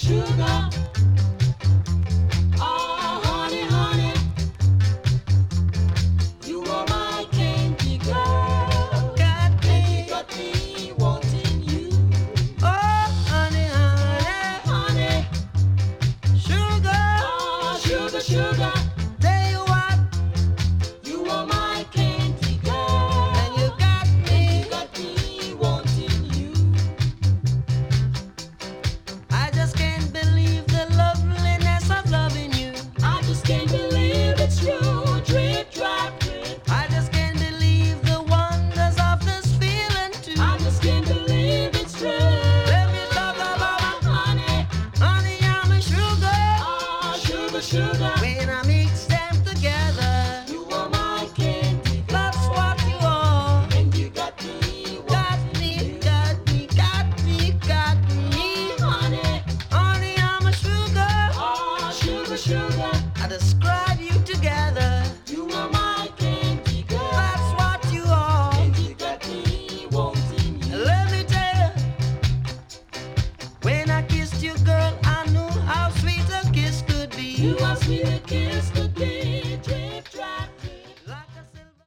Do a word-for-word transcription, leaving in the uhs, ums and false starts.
sugar. Oh, honey, honey, you are my candy girl. Got And me. you got me wanting you. Oh, honey, honey, Honey, sugar. oh, sugar, sugar, Tell you what, you are my candy girl. and you got And me. you got me wanting you. I just can't believe the loveliness of loving you. I just can't believe it's true. Drip, drop, drip. I just can't believe the wonders of this feeling too. I just can't believe it's true. Let me talk about honey, honey, I'm a sugar. oh, sugar, sugar. When I mix them together, You are my candy girl. that's what you are. And you got me Got me, got me, got me, got me. honey, Honey, I'm a sugar. oh, sugar, sugar. I describe you together.